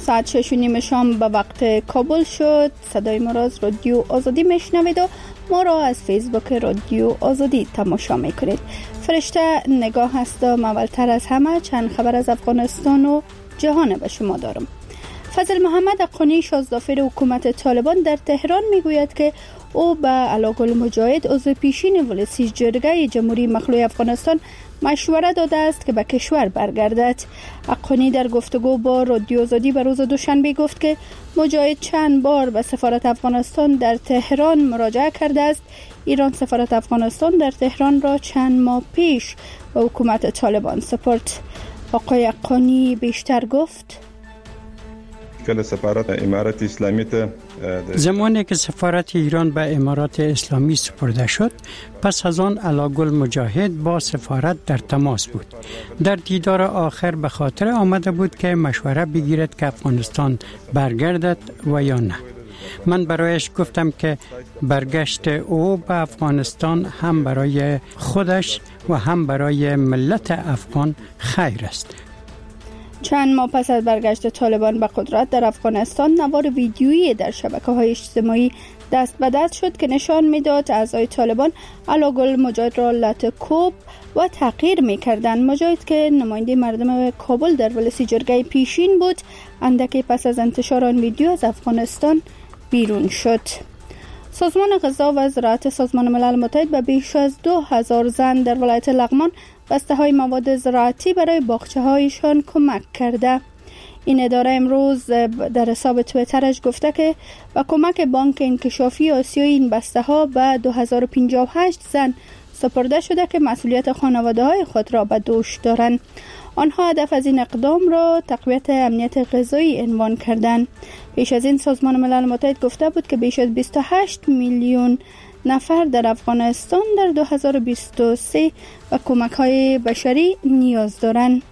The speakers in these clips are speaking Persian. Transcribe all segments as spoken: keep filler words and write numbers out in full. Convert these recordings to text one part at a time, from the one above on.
ساعت شش و نیم شام به وقت کابل شد. صدای ما را از رادیو آزادی میشنوید و ما را از فیسبوک رادیو آزادی تماشا میکنید. فرشته نگاه هستم. اولتر از همه چند خبر از افغانستان و جهان به شما دارم. فضل محمد اقانی شازدافر حکومت طالبان در تهران میگوید که او به علاءگل مجاهد عضو پیشین ولسی جرگه جمهوری مخلوع افغانستان مشوره داده است که به کشور برگردد. اقانی در گفتگو با رادیو آزادی به روز دوشنبه گفت که مجاهد چند بار به سفارت افغانستان در تهران مراجعه کرده است. ایران سفارت افغانستان در تهران را چند ماه پیش به حکومت طالبان سپرد. آقای اقانی بیشتر گفت: کل سفارت امارات اسلامی ته زمانی که سفارت ایران به امارات اسلامی سپرده شد، پس از آن علاءگل مجاهد با سفارت در تماس بود. در دیدار آخر به خاطر آمده بود که مشوره بگیرد که افغانستان برگردد و یا نه. من برایش گفتم که برگشت او به افغانستان هم برای خودش و هم برای ملت افغان خیر است. چند ماه پس از برگشت طالبان به قدرت در افغانستان، نوار ویدیویی در شبکه‌های اجتماعی دست به دست شد که نشان می‌داد اعضای طالبان علاءگل مجاهد را لط‌وکوب و تحقیر می‌کردند. مجاهد که نماینده مردم کابل در ولسی جرگه پیشین بود، اندکی پس از انتشار آن ویدیو از افغانستان بیرون شد. سازمان غذا و زراعت سازمان ملل متحد به بیش از دو هزار زن در ولایت لغمان بسته‌های مواد زراعتی برای باغچه‌هایشان کمک کرده. این اداره امروز در حساب توییترش گفته که با کمک بانک انکشافی آسیایی این بسته‌ها به دو هزار و پنجاه و هشت زن سپرده شده که مسئولیت خانواده‌های خود را به دوش دارند. آنها هدف از این اقدام را تقویت امنیت غذایی عنوان کردند. پیش از این سازمان ملل متحد گفته بود که بیش از بیست و هشت میلیون نفر در افغانستان در دو هزار و بیست و سه و کمک‌های بشری نیاز دارند.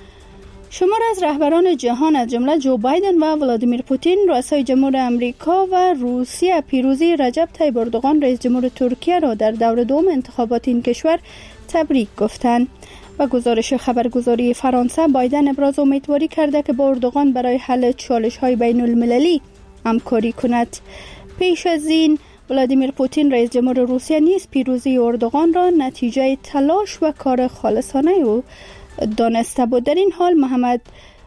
شمار از رهبران جهان از جمله جو بایدن و ولادیمیر پوتین رؤسای جمهور امریکا و روسیه پیروزی رجب طیب اردوغان رئیس جمهور ترکیه را در دور دوم انتخابات این کشور تبریک گفتند. و گزارش خبرگزاری فرانسه، بایدن ابراز امیدواری کرده که با اردوغان برای حل چالش‌های بین المللی همکاری کند. پیش از این ولادیمیر پوتین رئیس جمهور روسیه نیز پیروزی اردوغان را نتیجه تلاش و کار خالصانه او دانسته بود. در این حال محمد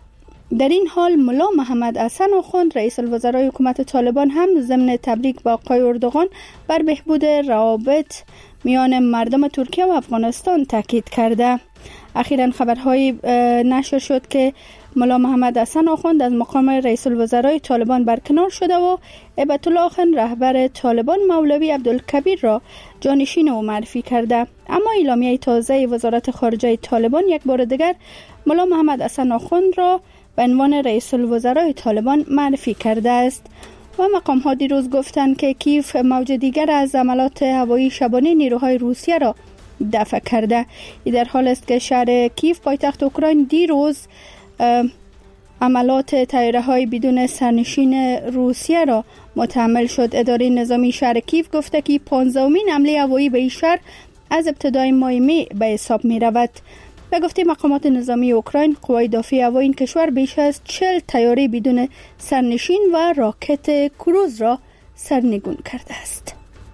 در این حال ملا محمد حسن آخوند رئیس الوزرای حکومت طالبان هم ضمن تبریک با آقای اردوغان بر بهبود روابط میان مردم ترکیه و افغانستان تاکید کرده. اخیراً خبرهای نشر شد که ملا محمد حسن آخوند از مقام رئیس الوزرای طالبان برکنار شده و هیبت الله خان رهبر طالبان مولوی عبدالکبیر را جانشین او معرفی کرده. اما اعلامیه تازه وزارت خارجه طالبان یک بار دیگر ملا محمد حسن آخوند را به عنوان رئیس الوزرای طالبان معرفی کرده است. و مقام ها دیروز گفتند که کیف موج دیگر از حملات هوایی شبانه نیروهای روسیه را دفع کرده. این در حال است که شهر کیف پایتخت اوکراین دیروز عملات طیاره‌های بدون سرنشین روسیه را متحمل شد. اداره نظامی شهر کیف گفته که پانزدهمین حمله هوایی به این شهر از ابتدای ماه می به حساب می رود. به گفته مقامات نظامی اوکراین، قوای دفاعی هوایی این کشور بیش از چهل طیاره بدون سرنشین و راکت کروز را سرنگون کرده است.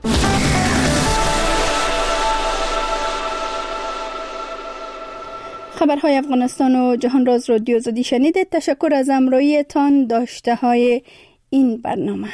خبرهای افغانستان و جهان را از رادیو آزادی شنیدید. تشکر از همراهیتان. داشته های این برنامه.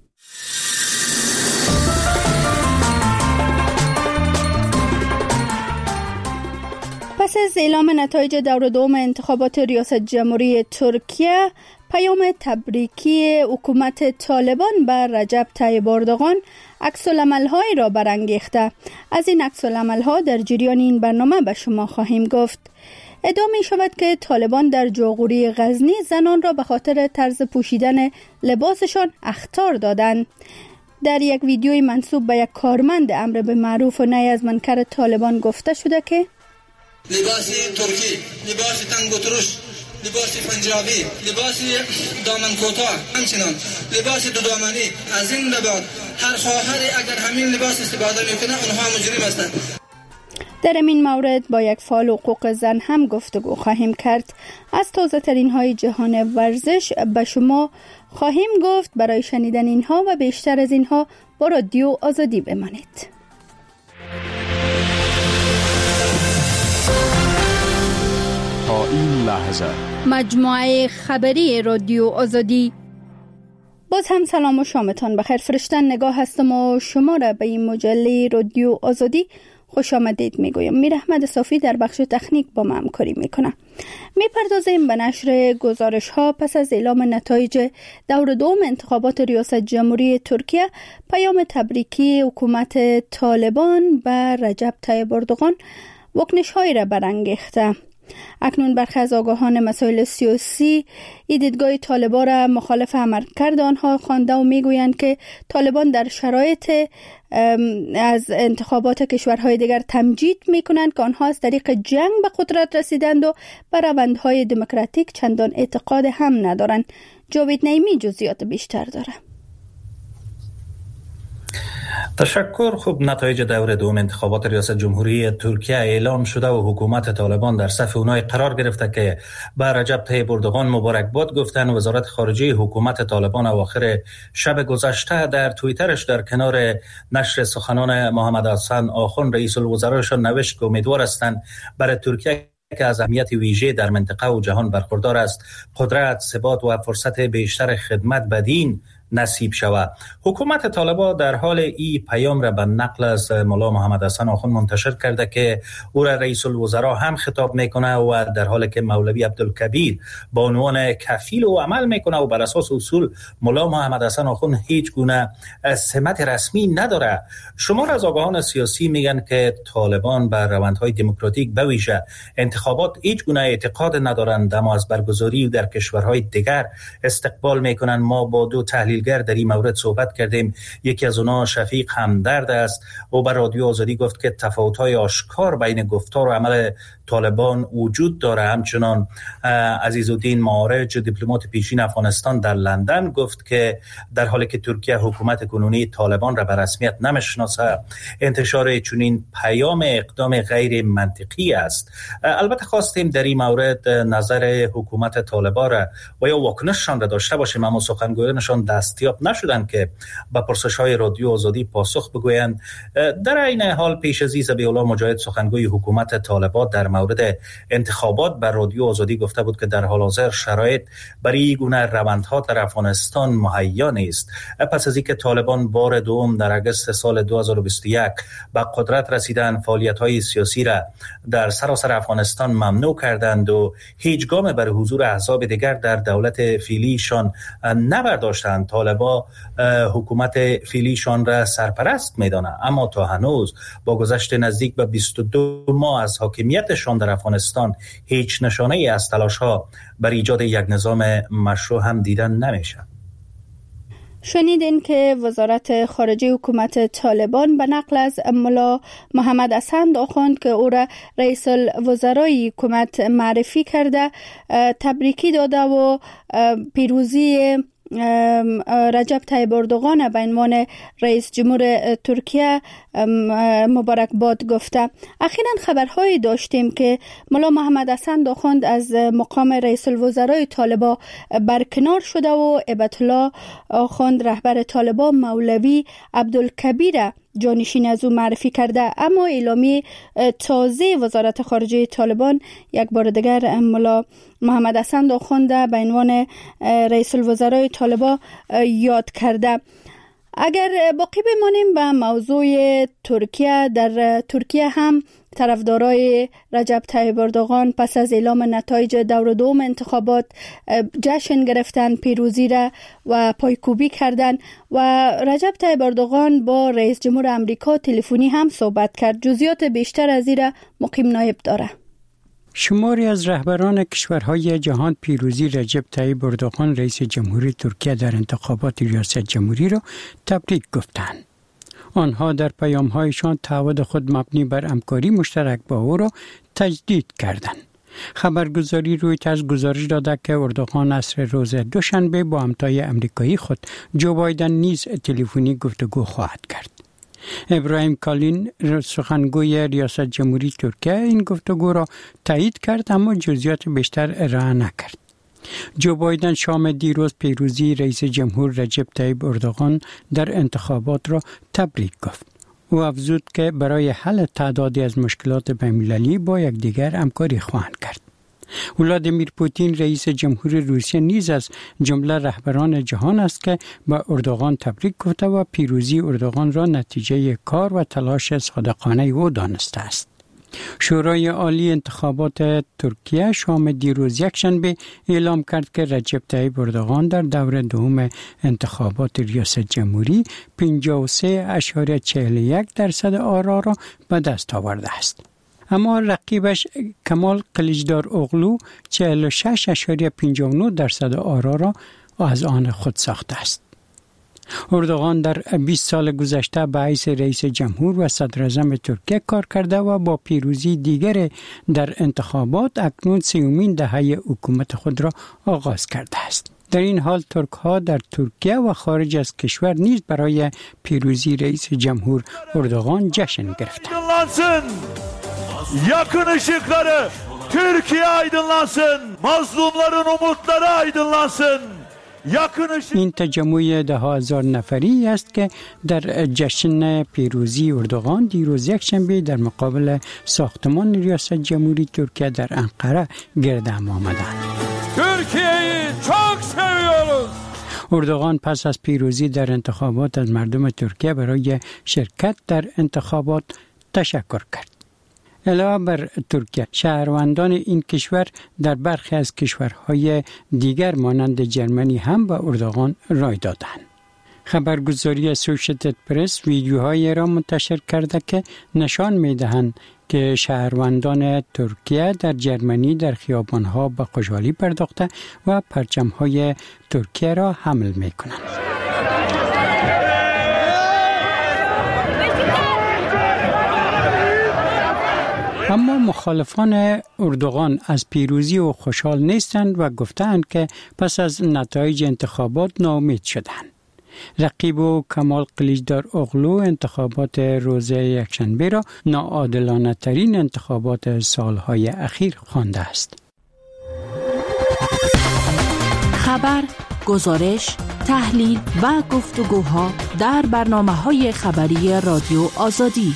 پس از اعلام نتایج دور دوم انتخابات ریاست جمهوری ترکیه، پیام تبریکی حکومت طالبان بر رجب طیب اردوغان عکس‌العمل‌هایی را برانگیخته. از این عکس‌العمل‌ها در جریان این برنامه به شما خواهیم گفت. ادعا می شود که طالبان در جاغوری غزنی زنان را به خاطر طرز پوشیدن لباسشان اخطار دادند. در یک ویدیوی منسوب به یک کارمند امر به معروف و نهی از منکر طالبان گفته شده که لباس ترکی، لباس تنگ و ترش، لباس پنجابی، لباس دامن کوتاه، همچنان لباس دو دامنی. از این به بعد هر خواهری اگر همین لباس استفاده میکنه اونها مجرم هستند. در این مورد با یک فعال حقوق زن هم گفتگو خواهیم کرد. از تازه ترین های جهان ورزش به شما خواهیم گفت. برای شنیدن اینها و بیشتر از اینها با رادیو آزادی بمانید. تا این لحظه مجموعه خبری رادیو آزادی. باز هم سلام و شامتان بخیر. فرشتن نگاه هستم و شما را به این مجله رادیو آزادی خوش آمدید میگویم. میر احمد صافی در بخش تکنیک با ما همکاری میکنه. میپردازیم به نشر گزارش ها. پس از اعلام نتایج دور دوم انتخابات ریاست جمهوری ترکیه، پیام تبریکی حکومت طالبان به رجب طیب اردوغان واکنش هایی را برانگیخته. اکنون برخی از آگاهان مسائل سیاسی این دیدگاه طالبان را مخالف عملکرد آنها خوانده و میگویند که طالبان در شرایط از انتخابات کشورهای دیگر تمجید میکنند که آنها از طریق جنگ به قدرت رسیدند و به روندهای دموکراتیک چندان اعتقاد هم ندارند. جاوید نعیمی جزئیات بیشتر داره. تشکر. خوب، نتایج دور دوم انتخابات ریاست جمهوری ترکیه اعلام شده و حکومت طالبان در صف اونای قرار گرفته که به رجب طیب اردوغان مبارکباد گفتن. وزارت خارجه حکومت طالبان اواخر شب گذشته در توییترش در کنار نشر سخنان محمد حسن آخوند رئیس الوزرایشان نوشت که امیدوار هستند برای ترکیه که از اهمیت ویژه در منطقه و جهان برخوردار است، قدرت، ثبات و فرصت بیشتر خدمت به دین نصیب شود. حکومت طالبان در حال ای پیام را به نقل از مولا محمد حسن آخوند منتشر کرده که او را رئیس الوزراء هم خطاب میکنه و در حالی که مولوی عبدالکبیر با عنوان کفیل و عمل میکنه و بر اساس اصول مولا محمد حسن آخوند هیچ گونه سمت رسمی نداره. شمار از آگاهان سیاسی میگن که طالبان بر روندهای دموکراتیک به ویژه انتخابات هیچ گونه اعتقاد ندارند، اما از برگزاری در کشورهای دیگر استقبال میکنن. ما با دو تحلیل در این مورد صحبت کردیم. یکی از اونا شفیق همدرد است و بر رادیو آزادی گفت که تفاوت‌های آشکار بین گفتار و عمل طالبان وجود داره. همچنان عزیزالدین معارج، دیپلمات پیشین افغانستان در لندن، گفت که در حالی که ترکیه حکومت کنونی طالبان را به رسمیت نمیشناسه، انتشار چنین پیام اقدام غیر منطقی است. البته خواستیم در این مورد نظر حکومت طالبان را و یا واکنششان را داشته باشیم، اما سخنگویانشان دستیاب نشدند که به پرسش‌های رادیو آزادی پاسخ بگویند. در این حال پیش از این ذبیح الله مجاهد، سخنگوی حکومت طالبان، در مورد انتخابات بر رادیو آزادی گفته بود که در حال حاضر شرایط برای این گونه روندها در افغانستان مهیا نیست. پس از اینکه طالبان بار دوم در اگست سال دو هزار و بیست و یک به قدرت رسیدند، فعالیت‌های سیاسی را در سراسر افغانستان ممنوع کردند و هیچ گام برای حضور احزاب دیگر در دولت فعلیشان نبرداشتند. طالبان حکومت فعلیشان را سرپرست می‌دانند، اما تا هنوز با گذشت نزدیک به بیست و دو ماه از حاکمیتشان در افغانستان هیچ نشانه‌ای از تلاش‌ها بر ایجاد یک نظام مشروع هم دیدن نمیشه. شنیدین که وزارت خارجه حکومت طالبان به نقل از مولا محمد حسن آخوند که او را رئیس الوزرای حکومت معرفی کرده تبریکی داده و پیروزی رجب طیب اردوغان به عنوان رئیس جمهور ترکیه مبارکباد گفته. اخیراً خبرهایی داشتیم که مولا محمد حسن آخوند از مقام رئیس الوزرای طالبان برکنار شده و هیبت الله آخوند رهبر طالبان مولوی عبدالکبیر جانشین از او معرفی کرده. اما اعلامی تازه وزارت خارجه طالبان یک بار دیگر مولا محمد حسن آخوند به عنوان رئیس الوزرای طالبان یاد کرده. اگر باقی بمانیم به موضوع ترکیه، در ترکیه هم طرفدارای رجب طیب اردوغان پس از اعلام نتایج دور دوم انتخابات جشن گرفتن پیروزی را و پایکوبی کردند و رجب طیب اردوغان با رئیس جمهور امریکا تلفنی هم صحبت کرد. جزئیات بیشتر از این را مقیم نایب داره. شماری از رهبران کشورهای جهان پیروزی رجب طیب اردوغان رئیس جمهوری ترکیه در انتخابات ریاست جمهوری را تبریک گفتند. آنها در پیام‌هایشان تعهد خود مبنی بر همکاری مشترک با او را تجدید کردند. خبرگزاری رویترز گزارش داده که اردوغان عصر روز دوشنبه با همتای امریکایی خود جو بایدن نیز تلفنی گفتگو خواهد کرد. ابراهیم کالین سخنگوی ریاست جمهوری ترکیه این گفتگو را تایید کرد اما جزئیات بیشتر ارائه نکرد. جو بایدن شام دیروز پیروزی رئیس جمهور رجب طیب اردوغان در انتخابات را تبریک گفت. او افزود که برای حل تعدادی از مشکلات بین‌المللی با یکدیگر همکاری خواهند کرد. ولادیمیر پوتین رئیس جمهور روسیه نیز از جمله رهبران جهان است که با اردوغان تبریک گفته و پیروزی اردوغان را نتیجه کار و تلاش صادقانه او دانسته است. شورای عالی انتخابات ترکیه شام دیروز یکشنبه اعلام کرد که رجب طیب اردوغان در دور دوم انتخابات ریاست جمهوری پنجاه و سه اشاره چهل و یک درصد آرا را به دست آورده است. اما رقیبش کمال قلیچدار اوغلو چهل و شش اشاره پنجاه و نه درصد آرا را از آن خود ساخته است. اردوغان در بیست سال گذشته به حیث رئیس جمهور و صدر اعظم ترکیه کار کرده و با پیروزی دیگر در انتخابات اکنون سیومین دهه حکومت خود را آغاز کرده است. در این حال ترک ها در ترکیه و خارج از کشور نیز برای پیروزی رئیس جمهور اردوغان جشن گرفتند. Yakın ışıkları Türkiye aydınlansın. Mazlumların umutları aydınlansın. این تجمع ده هزار نفری است که در جشن پیروزی اردوغان دیروز یکشنبه در مقابل ساختمان ریاست جمهوری ترکیه در انقره گرد هم آمدند. Türkiye'yi çok seviyoruz. اردوغان پس از پیروزی در انتخابات از مردم ترکیه برای شرکت در انتخابات تشکر کرد. علاوه بر ترکیه، شهروندان این کشور در برخی از کشورهای دیگر مانند جرمنی هم به اردوغان رای دادند. خبرگزاری اسوشیتد پرس ویدیوهایی را منتشر کرده که نشان می‌دهند که شهروندان ترکیه در جرمنی در خیابان‌ها به خوشحالی پرداخته و پرچم‌های ترکیه را حمل می‌کنند. اما مخالفان اردوغان از پیروزی او خوشحال نیستند و گفتند که پس از نتایج انتخابات ناامید شدند. رقیب او کمال قلیچدار اوغلو انتخابات روز یکشنبه را ناعادلانه ترین انتخابات سالهای اخیر خوانده است. خبر، گزارش، تحلیل و گفتگوها در برنامه‌های خبری رادیو آزادی.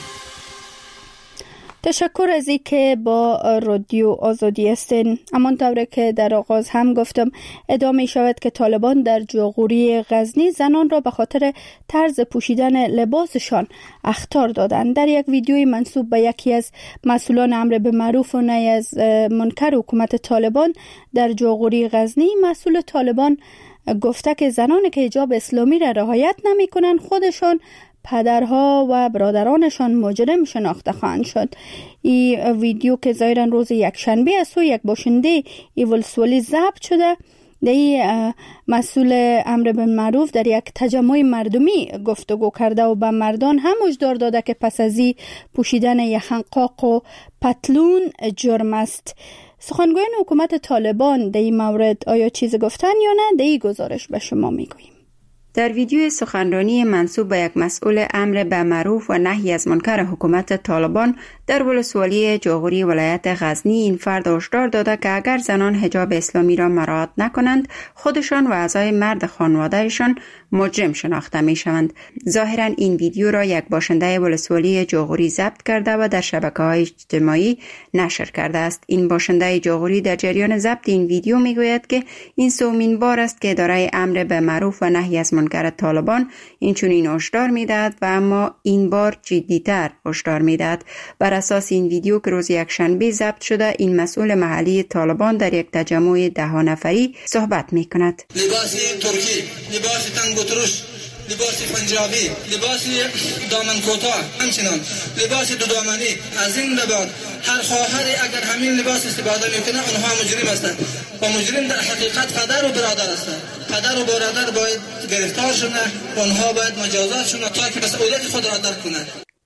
تشکر از این که با رادیو آزادی هستین. همانطور که در آغاز هم گفتم ادامه شود که طالبان در جاغوری غزنی زنان را به خاطر طرز پوشیدن لباسشان اخطار دادند. در یک ویدیوی منسوب به یکی از مسئولان امر به معروف و نهی از منکر حکومت طالبان در جاغوری غزنی، مسئول طالبان گفته که زنانی که حجاب اسلامی را رعایت نمی کنند خودشان، پدرها و برادرانشان مجرم شناخته خواهند شد. این ویدیو که ظاهرا روز یکشنبه از سوی یک باشنده ولسوالی ضبط شده، در مسئول امر بالمعروف در یک تجمع مردمی گفتگو کرده و به مردان هم هشدار داده که پس از این پوشیدن یخنقاق و پتلون جرم است. سخنگویان حکومت طالبان در این مورد آیا چیز گفتن یا نه؟ در این گزارش به شما میگوییم. در ویدیوی سخنرانی منسوب به یک مسئول امر به معروف و نهی از منکر حکومت طالبان در ولسوالی جاغوری ولایت غزنی این فرد هشدار داده که اگر زنان حجاب اسلامی را مراعات نکنند خودشان و اعضای مرد خانوادهشان مجرم شناخته می شوند. ظاهرا این ویدیو را یک باشنده ولسوالی جاغوری ضبط کرده و در شبکه‌های اجتماعی نشر کرده است. این باشنده جاغوری در جریان ضبط این ویدیو می گوید که این سومین بار است که اداره امر به معروف و نهی از منکر طالبان این چنین هشدار می‌دهد و اما این بار جدی‌تر هشدار می‌دهد. بر اساس این ویدیو که روز یکشنبه ضبط شده، این مسئول محلی طالبان در یک تجمع ده نفری صحبت می‌کند. لباس ترکی، لباس تنگ و ترش، لباس پنجابی، لباس دامن کوتاه، همچنان لباس دو دامنی. از این به بعد هر خواهری اگر همین لباس استفاده میکنه اونها مجرم هستند و مجرم در حقیقت پدر و برادر هستند. پدر و برادر باید گرفتار شدن، اونها باید مجازات شدن تا که مسئولیت خود را درک کنند.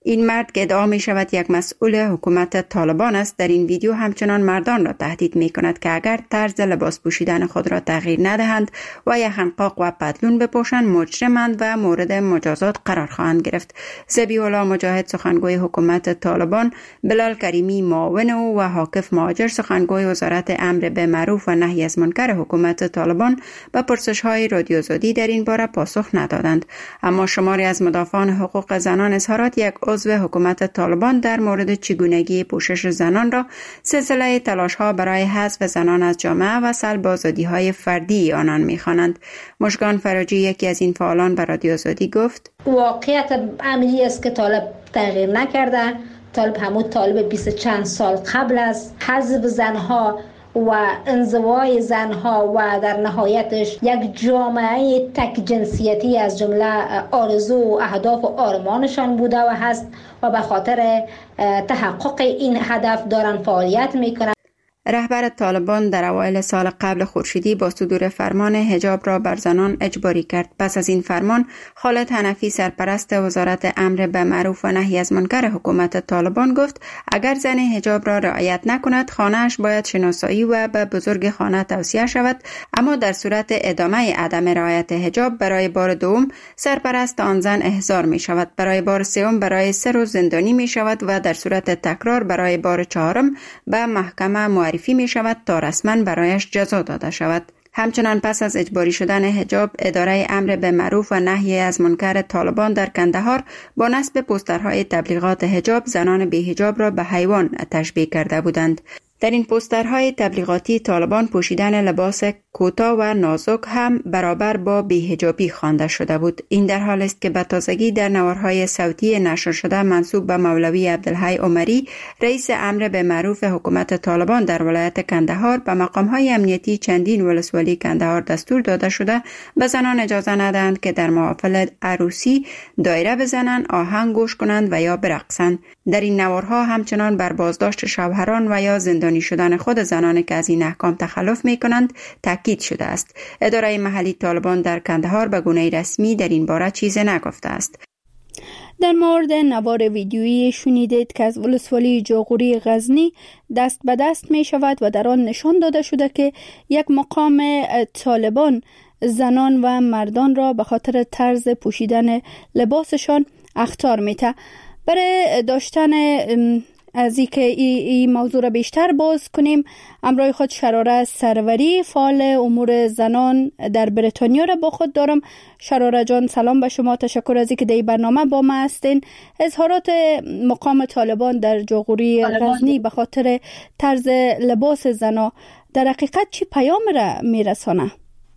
این مرد که ادعا می شود یک مسئول حکومت طالبان است در این ویدیو همچنان مردان را تهدید می کند که اگر طرز لباس پوشیدن خود را تغییر ندهند و یک حنقاق و پتلون بپوشند مجرمند و مورد مجازات قرار خواهند گرفت. ذبیح الله مجاهد سخنگوی حکومت طالبان، بلال کریمی معاون او و حاکف مهاجر سخنگوی وزارت امر به معروف و نهی از منکر حکومت طالبان به پرسش‌های رادیو آزادی در این باره پاسخ ندادند. اما شماری از مدافعان حقوق زنان اظهارات یک عضو حکومت طالبان در مورد چگونگی پوشش زنان را سلسله تلاش‌ها برای حذف زنان از جامعه و سلب آزادی‌های فردی آنان می‌خوانند. مژگان فراجی یکی از این فعالان به رادیو آزادی گفت: واقعیت عملی است که طالب تغییر نکرده. طالب همون طالب بیست چند سال قبل از حذف زنها و انزوای زنها و در نهایتش یک جامعه تک جنسیتی از جمله آرزو و اهداف و آرمانشان بوده و هست و به خاطر تحقق این هدف دارن فعالیت میکنن. رهبر طالبان در اوایل سال قبل خورشیدی با صدور فرمان حجاب را بر زنان اجباری کرد. پس از این فرمان، خالد حنفی سرپرست وزارت امر به معروف و نهی از منکر حکومت طالبان گفت اگر زن حجاب را رعایت نکند خانه‌اش باید شناسایی و به بزرگ خانه توصیه شود، اما در صورت ادامه عدم رعایت حجاب برای بار دوم سرپرست آن زن احضار می شود، برای بار سوم برای سه روز زندانی می شود و در صورت تکرار برای بار چهارم به محکمه معرفی می شود تا رسما برایش جزا داده شود. همچنان پس از اجباری شدن حجاب، اداره امر به معروف و نهی از منکر طالبان در کندهار با نصب پوسترهای تبلیغات حجاب زنان بی حجاب را به حیوان تشبیه کرده بودند. در این پوسترهای تبلیغاتی طالبان پوشیدن لباس کوتاه و نازک هم برابر با بی‌حجابی خوانده شده بود. این در حال است که به تازگی در نوارهای صوتی نشر شده منسوب به مولوی عبدالحی عمری، رئیس امر به معروف حکومت طالبان در ولایت کندهار، به مقامهای امنیتی چندین ولسوالی کندهار دستور داده شده به زنان اجازه ندهند که در محافل عروسی دایره بزنند، آهنگ گوش کنند و یا برقصند. در این نوارها همچنان بر بازداشت شوهران و یا زندانی شدن خود زنان که از این احکام تخلف می کنند تاکید شده است. اداره محلی طالبان در کندهار به گونه رسمی در این باره چیزی نگفته است. در مورد نوار ویدیویی شنیدید که از ولسوالی جاغوری غزنی دست به دست می شود و در آن نشان داده شده که یک مقام طالبان زنان و مردان را به خاطر طرز پوشیدن لباسشان اخطار میده. برای داشتن از اینکه این ای موضوع را بیشتر باز کنیم، همراه خود شراره سروری، فعال امور زنان در بریتانیا را با خود دارم. شراره جان سلام به شما، تشکر از اینکه در این برنامه با ما هستین. اظهارات مقام طالبان در جاغوری غزنی به خاطر طرز لباس زنا در حقیقت چی پیام را میرسانه؟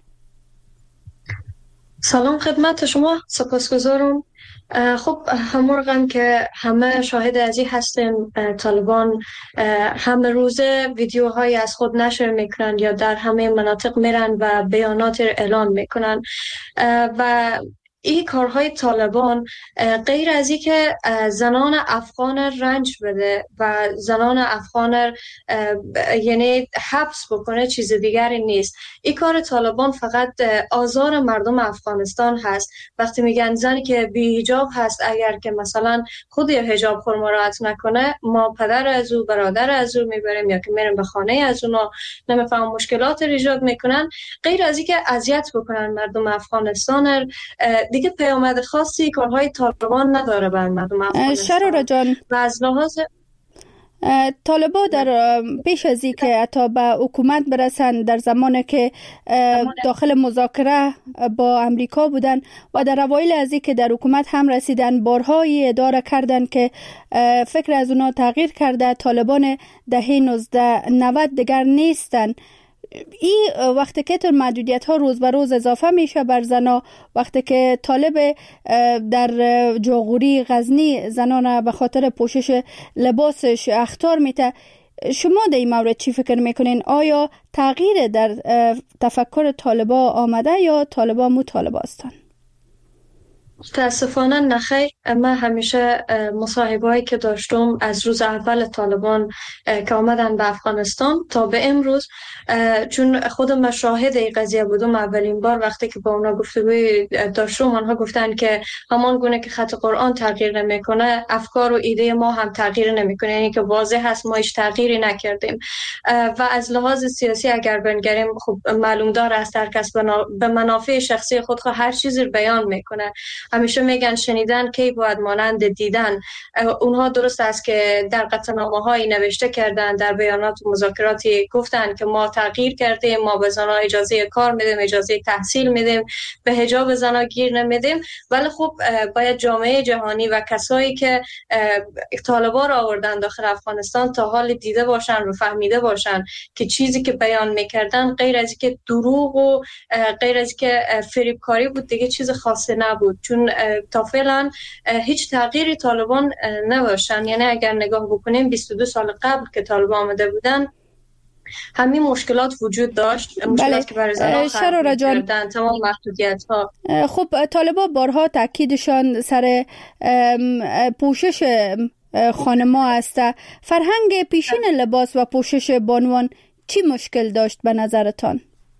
سلام خدمت شما، سپاسگزارم. خب همونقدر که همه شاهد از این هستیم، طالبان همه روزه ویدیوهایی از خود نشر میکنن یا در همه مناطق میرن و بیانات اعلان میکنن و این کارهای طالبان غیر از این که زنان افغان رنج بده و زنان افغان یعنی حبس بکنه چیز دیگری نیست. این کار طالبان فقط آزار مردم افغانستان هست. وقتی میگن زنی که بی حجاب هست اگر که مثلا خود یا حجاب خود مراعات نکنه ما پدر از او برادر از او میبریم یا که میریم به خانه از اونا، نمیفهم مشکلات ایجاد میکنن. غیر از این که اذیت بکنن مردم افغانستان، دیگه پیامد خاصی کارهای طالبان نداره بر مردم افغانستان. شراره جان، و از لحاظ طالبان در پیش از این که حتی به حکومت برسن، در زمانی که داخل مذاکره با امریکا بودن و در اوایل از این که در حکومت هم رسیدن، بارهایی اداره کردن که فکر از اونا تغییر کرده. طالبان دهه نوزده نود دیگر نیستن. این وقتی که تر محدودیت ها روز به روز اضافه میشه بر زنا، وقتی که طالب در جاغوری غزنی زنان به خاطر پوشش لباسش اخطار میده، شما در این مورد چی فکر میکنین؟ آیا تغییر در تفکر طالبا آمده یا طالبا مطالبه هستند؟ متاسفانه نخیر. من همیشه مصاحبه هایی که داشتم از روز اول طالبان که آمدن به افغانستان تا به امروز، چون خودم شاهد این قضیه بودم، اولین بار وقتی که با اونا گفتگوی داشتم آنها گفتن که همان گونه که خط قرآن تغییر نمیکنه افکار و ایده ما هم تغییر نمیکنه، یعنی که واضح هست ما هیچ تغییری نکردیم. و از لحاظ سیاسی اگر بنگریم خب معلوم دار است هر کس به منافع شخصی خود خود هر چیزی بیان میکنه. همیشه میگن شنیدن کی باید مانند دیدن. اونها درست است که در قطعنامه‌های نوشته کردن، در بیانات و مذاکراتی گفتن که ما تغییر کردیم، ما به زنها اجازه کار میدیم، اجازه تحصیل میدیم، به حجاب زنها گیر نمیدیم. ولی خب باید جامعه جهانی و کسایی که طالبان را آوردن داخل افغانستان تا حال دیده باشن و فهمیده باشن که چیزی که بیان میکردن غیر از که دروغ و غیر از که فریبکاری بود، دیگه چیز خاصی نبود. چون تا فعلا هیچ تغییری طالبان نداشتن. یعنی اگر نگاه بکنیم بیست و دو سال قبل که طالبان آمده بودن همین مشکلات وجود داشت، مشکلات بله. که برای زنان خلق کردن، تمام محدودیت ها. خب طالبان بارها تاکیدشان سر پوشش خانم‌ها است. فرهنگ پیشین لباس و پوشش بانوان چی مشکل داشت به نظرتان؟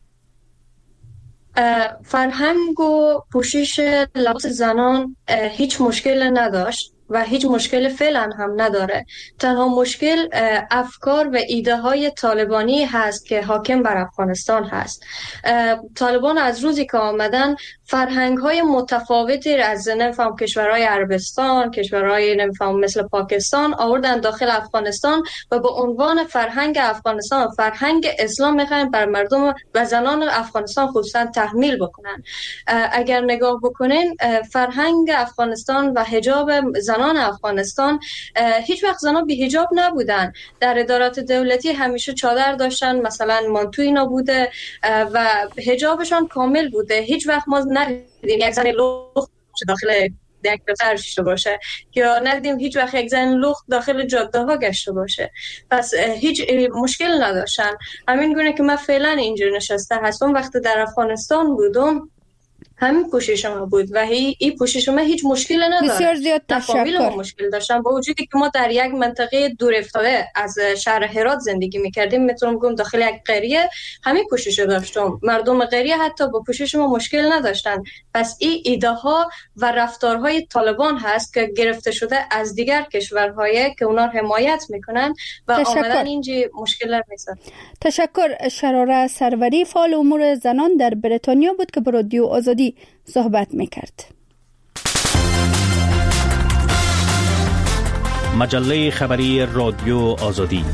فرهنگ و پوشش لباس زنان هیچ مشکل نداشت و هیچ مشکل فعلا هم نداره. تنها مشکل افکار و ایده های طالبانی هست که حاکم بر افغانستان هست. طالبان از روزی که آمدن فرهنگ های متفاوتی از نمیفهم کشورهای عربستان، کشورهای نمیفهم مثل پاکستان آوردن داخل افغانستان و به عنوان فرهنگ افغانستان، فرهنگ اسلام میخواین بر مردم و زنان افغانستان خصوصا تحمیل بکنن. اگر نگاه بکنین فرهنگ افغانستان و حجاب زنان افغانستان، هیچ وقت زنان بی حجاب نبودن. در ادارات دولتی همیشه چادر داشتن، مثلا مانتوی نبوده و حجابشان کامل بوده. هیچ وقت ما ندیدیم یک زن لخت داخل یک دفتر شده باشه یا ندیدیم هیچ وقت یک زن لخت داخل جاده ها گشته باشه. پس هیچ مشکل نداشتن. همین گونه که من فعلا اینجا نشسته هستم، وقتی در افغانستان بودم همین پوشش ما بود و هی این پوشش ما هیچ مشکل نداره. بسیار زیاد تشکر. مشکل داشتن با وجودی که ما در یک منطقه دور افتاده از شهر هرات زندگی میکردیم. میتونم بگم داخل یک قریه همین پوشش داشتم. مردم قریه حتی با پوشش ما مشکل نداشتن. پس این ایده ها و رفتارهای طالبان هست که گرفته شده از دیگر کشورهای که اونا حمایت میکنن و آمدن اینجا مشکل نیست. تشکر. شراره سروری فعال امور زنان در بریتانیا بود که با رادیو آزادی صحبت میکرد. مجله خبری رادیو آزادی.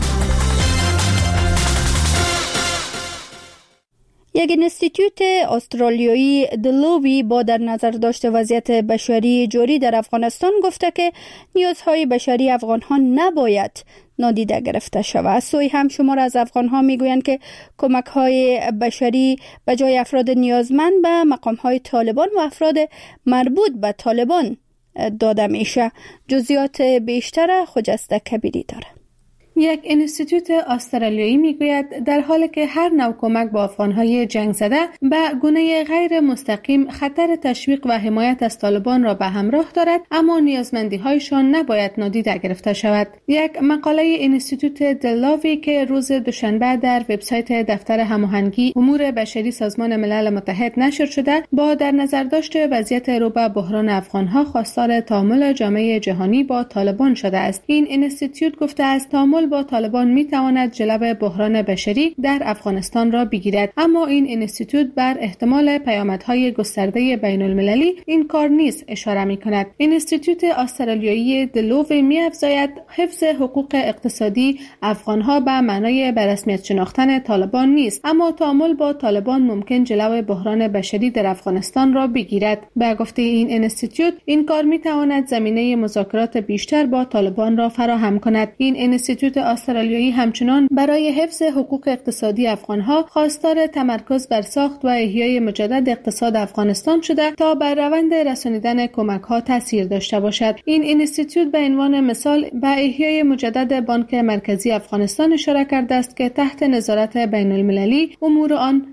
یک انستیتوت استرالیایی دلووی با در نظر داشته وضعیت بشری جاری در افغانستان گفته که نیازهای بشری افغان‌ها نباید نادیده گرفته شود. سوی هم شمار از افغان‌ها میگویند که کمک‌های بشری به جای افراد نیازمند به مقام‌های طالبان و افراد مربوط به طالبان داده میشه. جزئیات بیشتر خجسته کبیری داره. یک انستیتوت استرالیایی میگوید در حالی که هر نوع کمک با افغانهای جنگ زده به گونه غیر مستقیم خطر تشویق و حمایت از طالبان را به همراه دارد، اما نیازمندی هایشان نباید نادیده گرفته شود. یک مقاله انستیتوت دلاوی که روز دوشنبه در وبسایت دفتر هماهنگی امور بشری سازمان ملل متحد نشر شده با در نظر داشته وضعیت رو به بحران افغانها خواستار تعامل جامعه جهانی با طالبان شده است. این انستیتوت گفته است تعامل با طالبان می تواند جلب بحران بشری در افغانستان را بگیرد، اما این انستیتوت بر احتمال پیامدهای گسترده بین المللی این کار نیز اشاره می کند. انستیتوت استرالیایی دلوو می افزاید حفظ حقوق اقتصادی افغانها به معنای به رسمیت شناختن طالبان نیست، اما تعامل با طالبان ممکن جلب بحران بشری در افغانستان را بگیرد. به گفته این انستیتوت این کار می تواند زمینه مذاکرات بیشتر با طالبان را فراهم کند. این انستیتوت استرالیایی همچنان برای حفظ حقوق اقتصادی افغانها خواستار تمرکز بر ساخت و احیای مجدد اقتصاد افغانستان شده تا بر روند رسانیدن کمک‌ها تاثیر داشته باشد. این اینستیتوت به عنوان مثال به احیای مجدد بانک مرکزی افغانستان اشاره کرده است که تحت نظارت بین المللی امور آن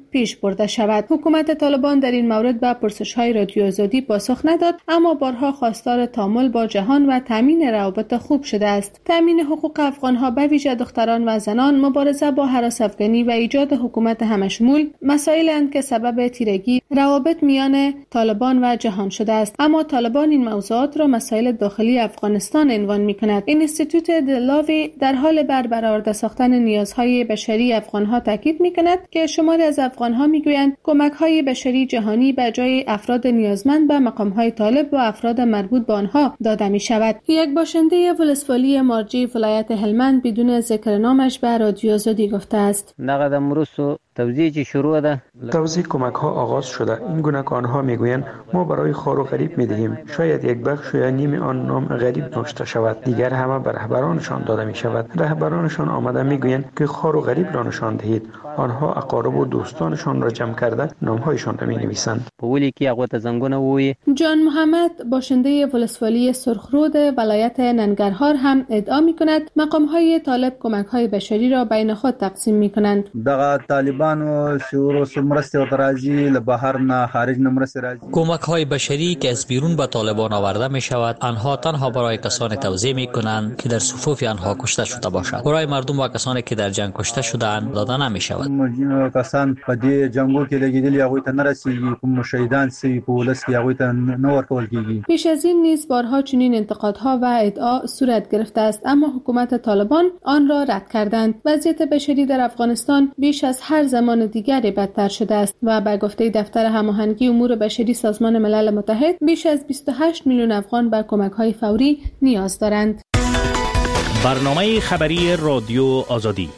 پیش برده شود. حکومت طالبان در این مورد به پرسش‌های رادیو آزادی پاسخ نداد، اما بارها خواستار تعامل با جهان و تامین روابط خوب شده است. تامین حقوق افغان‌ها به ویژه دختران و زنان، مبارزه با هراس افغانی و ایجاد حکومت همشمول مسائل‌اند که سبب تیرگی روابط میان طالبان و جهان شده است. اما طالبان این موضوعات را مسائل داخلی افغانستان عنوان می‌کند. اینستیتوت دلاوی در حال بر برآورده ساختن نیازهای بشری افغان‌ها تاکید می‌کند که شماری از افغان‌ها می‌گویند کمک‌های بشری جهانی به جای افراد نیازمند به مقام‌های طالب و افراد مربوط به آنها داده می‌شود. یک باشنده ولسوالی مارجی ولایت هلمند بدون ذکر نامش به رادیو آزادی گفته است: نقد امروز توزیع چی شروع ده؟ توزیع کمک ها آغاز شده. این گونه که آنها میگویند ما برای خار و غریب میدهیم، شاید یک بخش یا نیم آن نام غریب نوشته شود، دیگر همه به رهبرانشان داده می شود. رهبرانشان آمده میگویند که خار و غریب را نشان دهید. آنها اقارب و دوستانشان را جمع کرده نامهایشان را می نویسند. پولی کی هغه ته زنګونه ووی. جان محمد باشنده ولسوالی سرخرود ولایت ننگرهار هم ادعا میکند مقام های طالب کمک های بشری را بین خود تقسیم میکنند. دغه طالبانو شعور و مرسته و ترازی له بهر نه خارج نه مرسته راځي. کمک های بشری که از بیرون به طالبان آورده می شود آنها تنها برای کسانی توزیع می کنند که در صفوف آنها کشته شده باشند. برای مردم و کسانی که در جنگ کشته شدند داده نمی شود. کسان په دې جنگو کې لګیدلي هغه ته نه رسیږي، کوم شهیدان سوي په ولس کې هغه ته نه ورکول کیږي. پیش از این نیز بارها چنین انتقادها و ادعا صورت گرفته است، اما حکومت طالبان آن را رد کردند. وضعیت بشری در افغانستان بیش از هر زمان دیگری بدتر شده است و به گفته دفتر هماهنگی امور بشری سازمان ملل متحد بیش از بیست و هشت میلیون افغان به کمک‌های فوری نیاز دارند. برنامه خبری رادیو آزادی.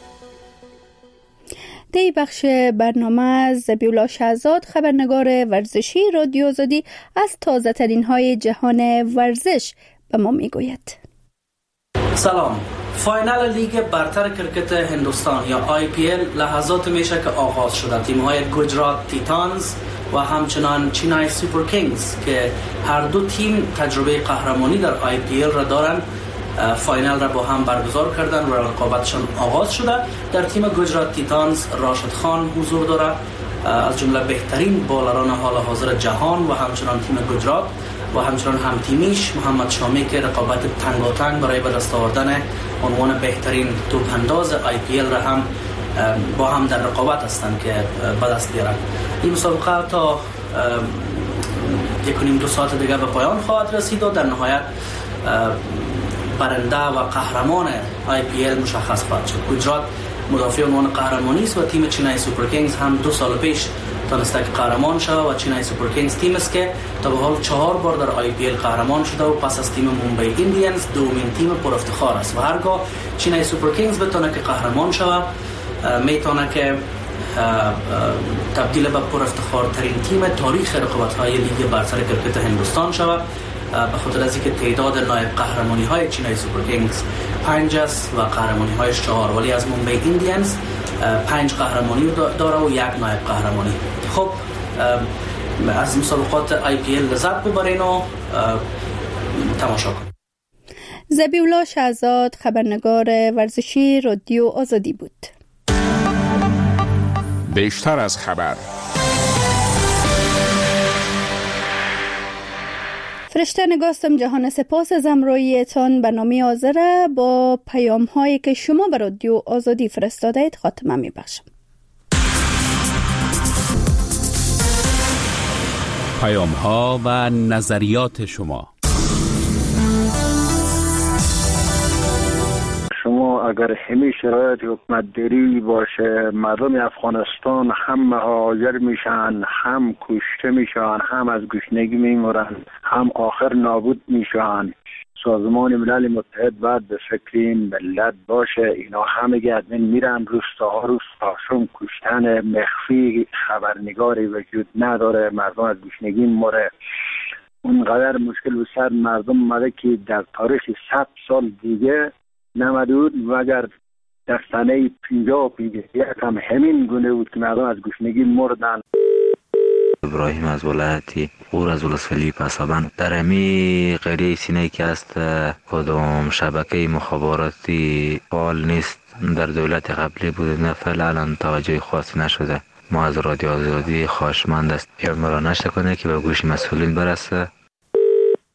دی بخش برنامه زبیولا شهزاد خبرنگار ورزشی رادیو آزادی از تازه ترین های جهان ورزش به ما می گوید. سلام. فاینال لیگ برتر کرکت هندوستان یا آی پی ال لحظات میشه که آغاز شده. تیم های گجرات تیتانز و همچنان چینای سوپر کینگز که هر دو تیم تجربه قهرمانی در آی پی ال را دارند فاینال را با هم برگزار کردن و رقابتشان آغاز شده. در تیم گجرات تیتانز راشد خان حضور داره، از جمله بهترین بالران حال حاضر جهان، و همچنان تیم گجرات و همچنان هم تیمیش محمد شامی که رقابت تنگاتنگ برای به دست آوردن عنوان بهترین توپ انداز آی پی ال را هم با هم در رقابت هستند که به دست بیارن. این مسابقه تا یک و نیم دو ساعت دیگه به پایان خواهد رسید و در نهایت برنده و قهرمان آی پی ال مشخص خواهد شد. گجرات مدافع عنوان قهرمانی است و تیم چینای سوپر کینگز هم دو سال پیش تونسته که قهرمان شود و چینای سوپر کینگز تیم است که تا به حال چهار بار در آی پی ال قهرمان شده و پس از تیم مومبای ایندیانز دومین تیم پر افتخار است و هرگاه چینای سوپر کینگز بتونه که قهرمان شود میتونه که تبدیل به پر افتخار ترین تیم تاریخ رقابت های لیگ برتر کرکت هندوستان شود، به خاطر از اینکه تعداد نایب قهرمانی های چینای سوپر کینگز پنج است و قهرمانی هایش چهار، ولی از مومبای ایندیانز پنج قهرمانی داره و یک نایب قهرمانی. خب از مسابقات آی پی ال لذت ببرین و تماشا کنید. زبیولا شهزاد خبرنگار ورزشی رادیو آزادی بود. بیشتر از خبر. فرشته نگاستم جهان سپاس از همراهیتان به نام آذره. با پیام هایی که شما به رادیو آزادی فرستاده اید خاتمه می بخشم. پیام ها و نظریات شما. شما اگر همه شرایط حکومت داری باشه، مردم افغانستان هم مهاجر میشن، هم کشته میشن، هم از گشنگی میمورن، هم آخر نابود میشن. سازمان ملل متحد باید به فکر این ملت باشه. اینا همه ادمین میرن روستاها روستاشون کشتن مخفی، خبرنگاری وجود نداره، مردم از گشنگی موره. اونقدر مشکل و سر مردم مده که در تاریخ صد سال دیگه نمدود و اگر در سنه پینجا و پینجا هم همین گونه بود که مردم از گشنگی مردن. ابراهیم از ولایتی غور از ولسوالی پسابند. در امی قریه سینه که است کدام شبکه مخابراتی فعال نیست، در دولت قبلی بود نه فعلا توجه خاصی نشده. ما از رادیو آزادی خواهشمند است یا مرا نشه کنه که به گوش مسئولین برسه